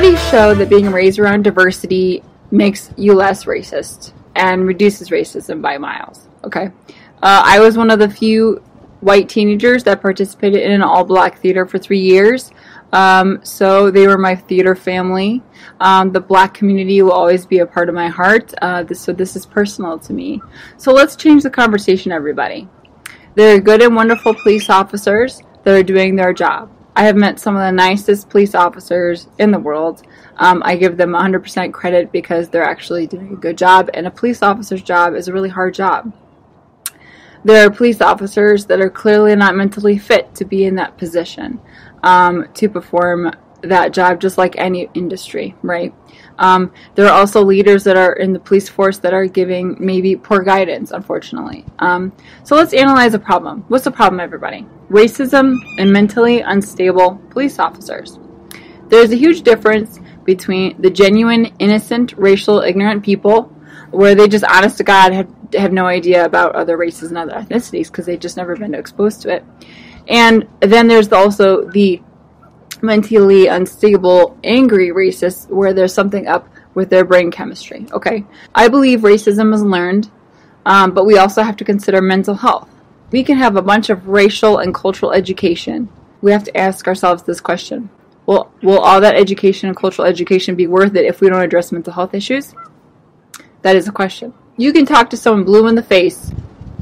Studies show that being raised around diversity makes you less racist and reduces racism by miles. Okay. I was one of the few white teenagers that participated in an all-black theater for 3 years. So they were my theater family. The black community will always be a part of my heart. So this is personal to me. So let's change the conversation, everybody. There are good and wonderful police officers that are doing their job. I have met some of the nicest police officers in the world. I give them 100% credit because they're actually doing a good job, and a police officer's job is a really hard job. There are police officers that are clearly not mentally fit to be in that position, to perform that job, just like any industry, right? There are also leaders that are in the police force that are giving maybe poor guidance, unfortunately. So let's analyze the problem. What's the problem, everybody? Racism and mentally unstable police officers. There's a huge difference between the genuine, innocent, racial, ignorant people, where they just, honest to God, have no idea about other races and other ethnicities because they've just never been exposed to it. And then there's also the mentally unstable, angry racists where there's something up with their brain chemistry. Okay, I believe racism is learned, but we also have to consider mental health. We can have a bunch of racial and cultural education. We have to ask ourselves this question. Will all that education and cultural education be worth it if we don't address mental health issues? That is a question. You can talk to someone blue in the face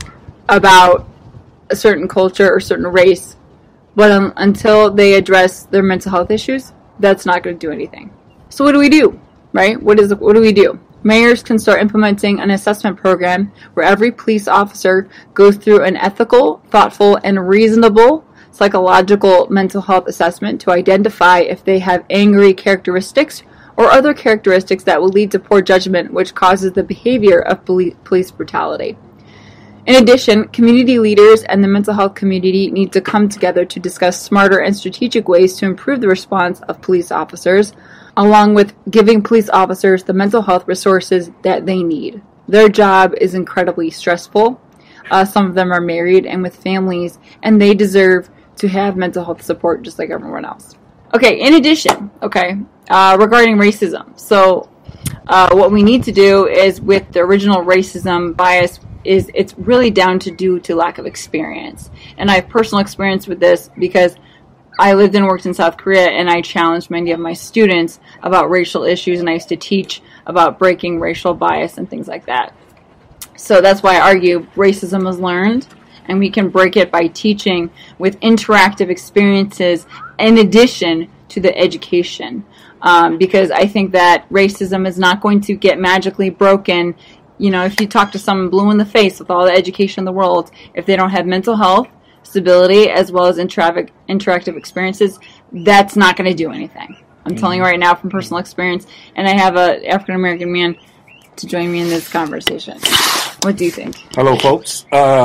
about a certain culture or certain race, but until they address their mental health issues, that's not going to do anything. So what do we do, right? What do we do? Mayors can start implementing an assessment program where every police officer goes through an ethical, thoughtful, and reasonable psychological mental health assessment to identify if they have angry characteristics or other characteristics that will lead to poor judgment, which causes the behavior of police brutality. In addition, community leaders and the mental health community need to come together to discuss smarter and strategic ways to improve the response of police officers, along with giving police officers the mental health resources that they need. Their job is incredibly stressful. Some of them are married and with families, and they deserve to have mental health support just like everyone else. Okay, in addition, regarding racism. So what we need to do is with the original racism bias is it's really down to lack of experience. And I have personal experience with this because I lived and worked in South Korea, and I challenged many of my students about racial issues, and I used to teach about breaking racial bias and things like that. So that's why I argue racism is learned, and we can break it by teaching with interactive experiences in addition to the education. Because I think that racism is not going to get magically broken. You know, if you talk to someone blue in the face with all the education in the world, if they don't have mental health, stability, as well as interactive experiences, that's not going to do anything. I'm telling you right now from personal experience, and I have an African-American man to join me in this conversation. What do you think? Hello, folks.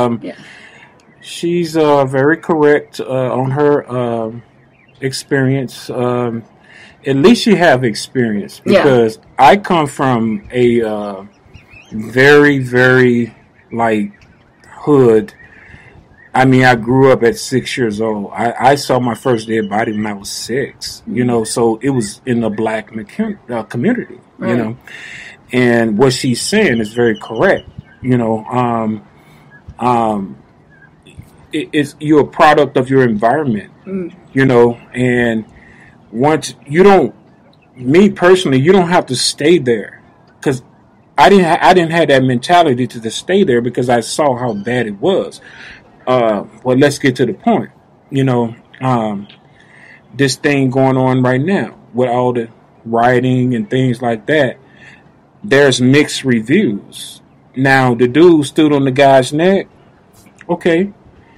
She's very correct on her experience. At least you have experience, because I come from a very, very hood. I mean, I grew up at 6 years old. I saw my first dead body when I was 6. You know, so it was in the black community. Right. You know, and what she's saying is very correct. You know, you're a product of your environment. You know, and once you don't, me personally, you don't have to stay there, because I didn't have that mentality to stay there because I saw how bad it was. Well, let's get to the point. You know, this thing going on right now with all the rioting and things like that, there's mixed reviews. Now, the dude stood on the guy's neck. Okay.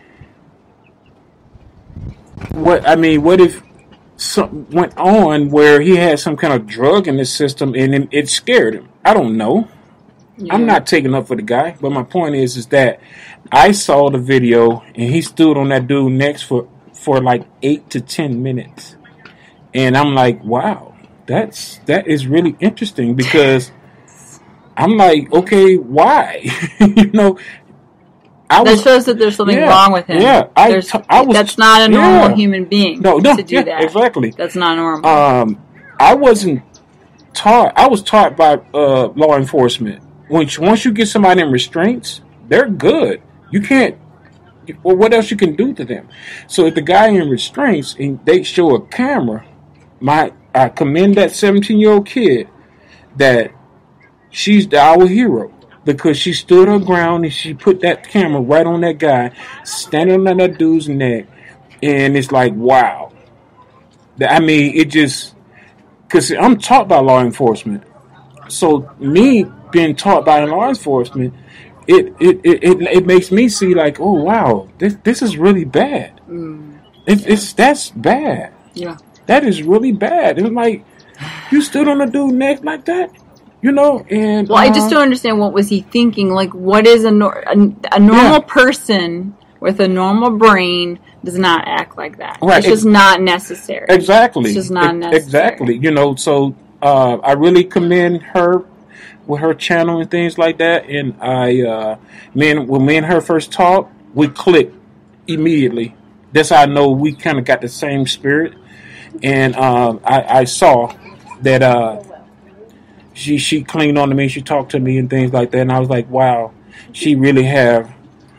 What if something went on where he had some kind of drug in his system and it scared him? I don't know. Yeah. I'm not taking up for the guy, but my point is that I saw the video and he stood on that dude next for like 8 to 10 minutes, and I'm like, wow, that is really interesting, because I'm like, okay, why? You know, that shows that there's something wrong with him. Yeah, that's not a normal human being to do that. Exactly. That's not normal. I wasn't taught. I was taught by law enforcement. Once you get somebody in restraints, they're good. You can't. Well, what else you can do to them? So if the guy in restraints and they show a camera, I commend that 17-year-old kid that she's our hero because she stood her ground and she put that camera right on that guy, standing on that dude's neck, and it's like, wow. I mean, it just because I'm taught by law enforcement, so me being taught by law enforcement, it makes me see like, oh wow, this is really bad. That's bad. Yeah, that is really bad. And like, you stood on a dude's neck like that. And well, I just don't understand what was he thinking. Like, what is a normal person with a normal brain does not act like that. Right. It's just not necessary. Exactly. It's just not necessary. Exactly. So I really commend her with her channel and things like that. And when me and her first talked, we clicked immediately. That's how I know we kind of got the same spirit. And I saw that she cleaned on to me, she talked to me and things like that, and I was like, wow, she really have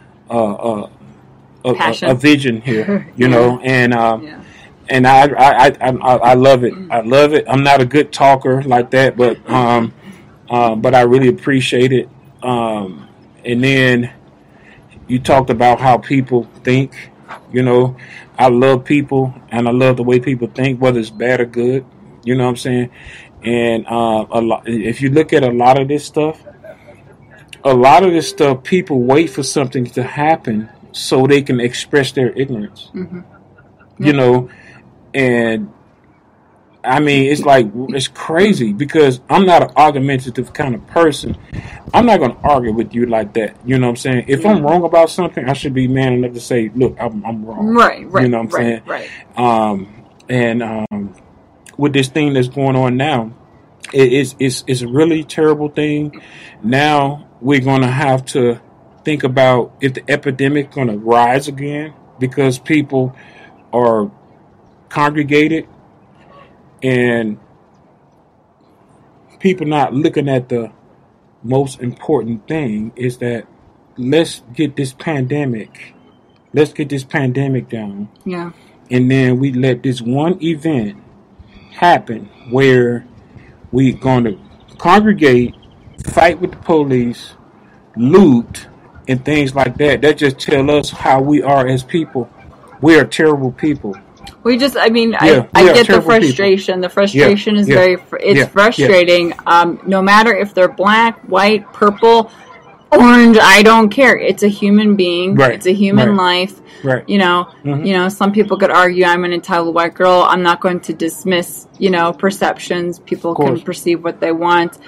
a vision here, and I love it. I love it. I'm not a good talker like that, but I really appreciate it. And then you talked about how people think. I love people, and I love the way people think, whether it's bad or good. You know what I'm saying? And if you look at a lot of this stuff, people wait for something to happen so they can express their ignorance. Mm-hmm. And I mean, it's crazy because I'm not an argumentative kind of person. I'm not going to argue with you like that. You know what I'm saying? If I'm wrong about something, I should be man enough to say, look, I'm wrong. Right. You know what I'm saying? Right. With this thing that's going on now, it's a really terrible thing. Now we're going to have to think about if the epidemic going to rise again because people are congregated and people not looking at the most important thing is that let's get this pandemic down. Yeah. And then we let this one event happen where we going to congregate, fight with the police, loot, and things like that. That just tell us how we are as people. We are terrible people. I get the frustration. People. The frustration is it's frustrating. No matter if they're black, white, purple, orange, I don't care. It's a human being. Right. It's a human life. Right. Mm-hmm. Some people could argue I'm an entitled white girl. I'm not going to dismiss, perceptions. People can perceive what they want.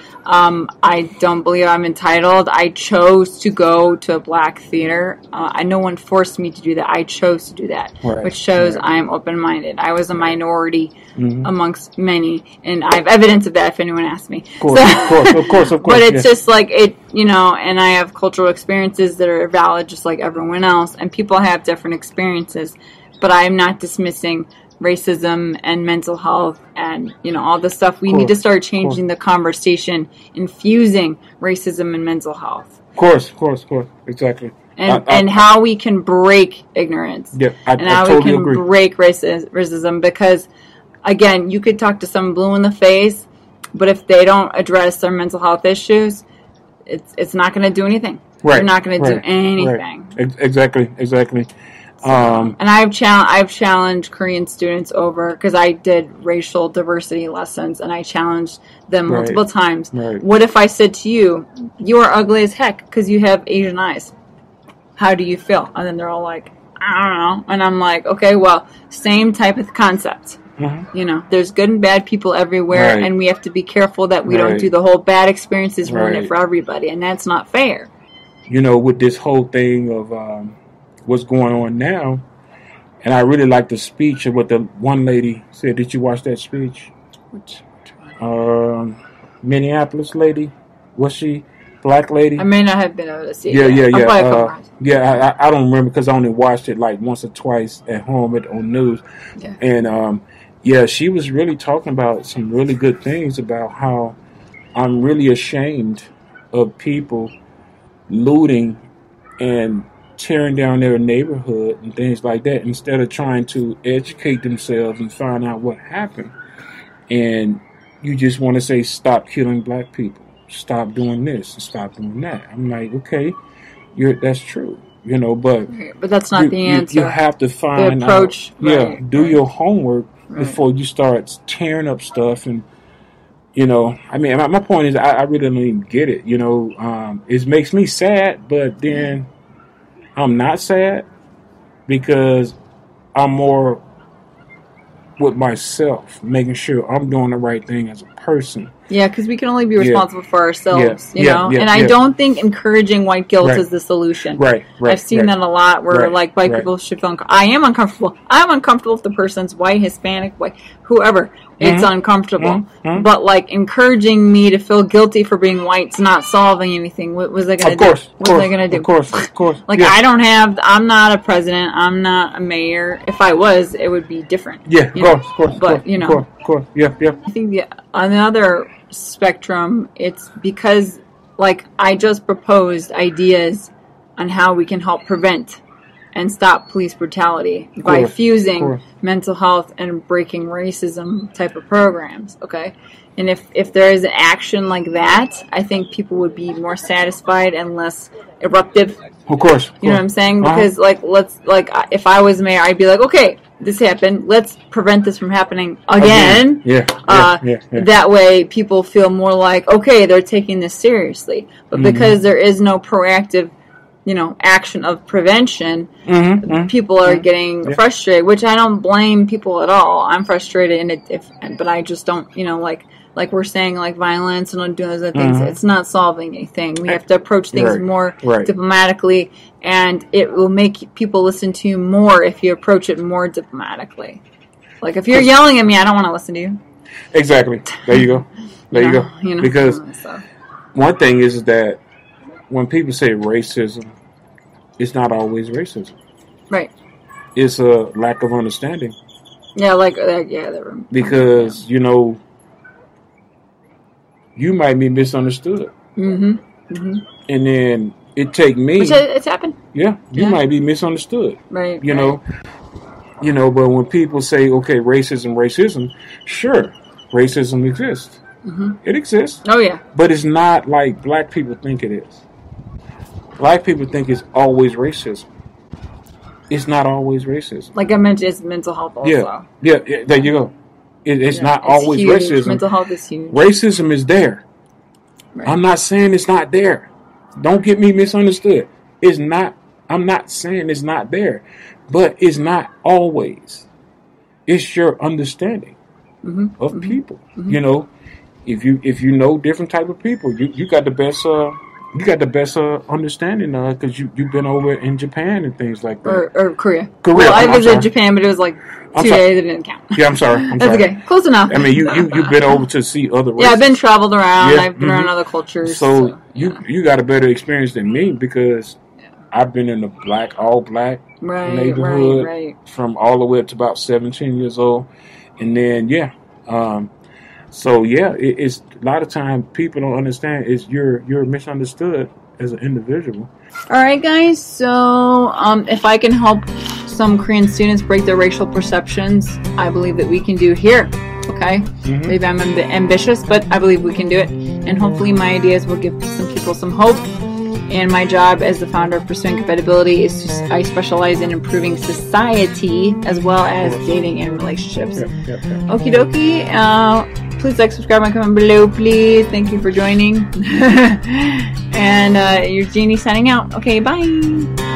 I don't believe I'm entitled. I chose to go to a black theater. No one forced me to do that. I chose to do that, which shows I'm open-minded. I was a minority amongst many, and I have evidence of that if anyone asks me. Of course. But it's just like it, and I have cultural experiences that are valid just like everyone else, and people have different experiences, but I am not dismissing racism and mental health and all the stuff. We need to start changing the conversation, infusing racism and mental health. Of course, exactly. And how we can break ignorance. Yeah, and how we can break racism, because again, you could talk to someone blue in the face, but if they don't address their mental health issues, it's not going to do anything. Right. They're not going to do anything. Right. Exactly. And I've challenged Korean students over, because I did racial diversity lessons, and I challenged them multiple times. Right. What if I said to you, you are ugly as heck because you have Asian eyes? How do you feel? And then they're all like, I don't know. And I'm like, okay, well, same type of concept. Mm-hmm. There's good and bad people everywhere, and we have to be careful that we don't do the whole bad experiences ruin it for everybody, and that's not fair. With this whole thing of what's going on now, and I really like the speech of what the one lady said. Did you watch that speech? Which Minneapolis lady, was she black lady? I may not have been able to see it. Yeah. I don't remember because I only watched it like once or twice at home on news. Yeah. And yeah, she was really talking about some really good things about how I'm really ashamed of people looting and tearing down their neighborhood and things like that instead of trying to educate themselves and find out what happened. And you just want to say, stop killing black people, stop doing this and stop doing that. I'm like, okay, that's true, but that's not the answer. You have to find the approach. Out, do your homework before you start tearing up stuff. And I mean, my point is, I really don't even get it. It makes me sad, but then I'm not sad because I'm more with myself, making sure I'm doing the right thing as a person. Yeah, because we can only be responsible for ourselves, Yeah, and I don't think encouraging white guilt is the solution. Right. I've seen that a lot where white people should feel I am uncomfortable. I'm uncomfortable if the person's white, Hispanic, white, whoever. It's uncomfortable. But encouraging me to feel guilty for being white's not solving anything. What was I going to do? What was I going to do? Of course. I'm not a president. I'm not a mayor. If I was, it would be different. Yeah, of course. But, of course. Yeah. I think on the other spectrum, it's because I just proposed ideas on how we can help prevent and stop police brutality by fusing mental health and breaking racism type of programs, okay? And if there is an action like that, I think people would be more satisfied and less eruptive. Of course. You know what I'm saying? Because if I was mayor, I'd be like, okay, this happened. Let's prevent this from happening again. Yeah. That way, people feel more like, okay, they're taking this seriously. But because there is no proactive, action of prevention, people are getting frustrated. Which I don't blame people at all. I'm frustrated, but I just don't, like we're saying, violence and doing those other things. It's not solving anything. We have to approach things more diplomatically, and it will make people listen to you more if you approach it more diplomatically. If you're yelling at me, I don't want to listen to you. Exactly. There you go. Because one thing is that when people say racism, it's not always racism. Right. It's a lack of understanding. Yeah, because you might be misunderstood. And then it take me. Which it's happened. Yeah, you might be misunderstood. Right. But when people say, okay, racism, sure, racism exists. It exists. Oh, yeah. But it's not like black people think it is. Black people think it's always racism. It's not always racism. Like I mentioned, it's mental health also. Yeah, there you go. It's not always huge. Racism. Mental health is huge. Racism is there. Right. I'm not saying it's not there. Don't get me misunderstood. It's not. I'm not saying it's not there, but it's not always. It's your understanding of people. If you know different type of people, you got the best. You got the best understanding because you've been over in Japan and things like that. Or Korea. Well, I visited Japan, but it was 2 days. It didn't count. Yeah, I'm sorry. That's okay. Close enough. I mean, you've been over to see other races. Yeah, I've been traveled around. I've been around other cultures. So you got a better experience than me because I've been in the all black neighborhood from all the way up to about 17 years old. And then, it's a lot of time people don't understand is you're misunderstood as an individual. All right, guys. So if I can help some Korean students break their racial perceptions, I believe that we can do it here. Okay? Maybe I'm a bit ambitious, but I believe we can do it. And hopefully my ideas will give some people some hope. And my job as the founder of Pursuing Compatibility is I specialize in improving society as well as dating and relationships. Okie dokie. Please subscribe, and comment below, please. Thank you for joining. And Eugenie signing out. Okay, bye.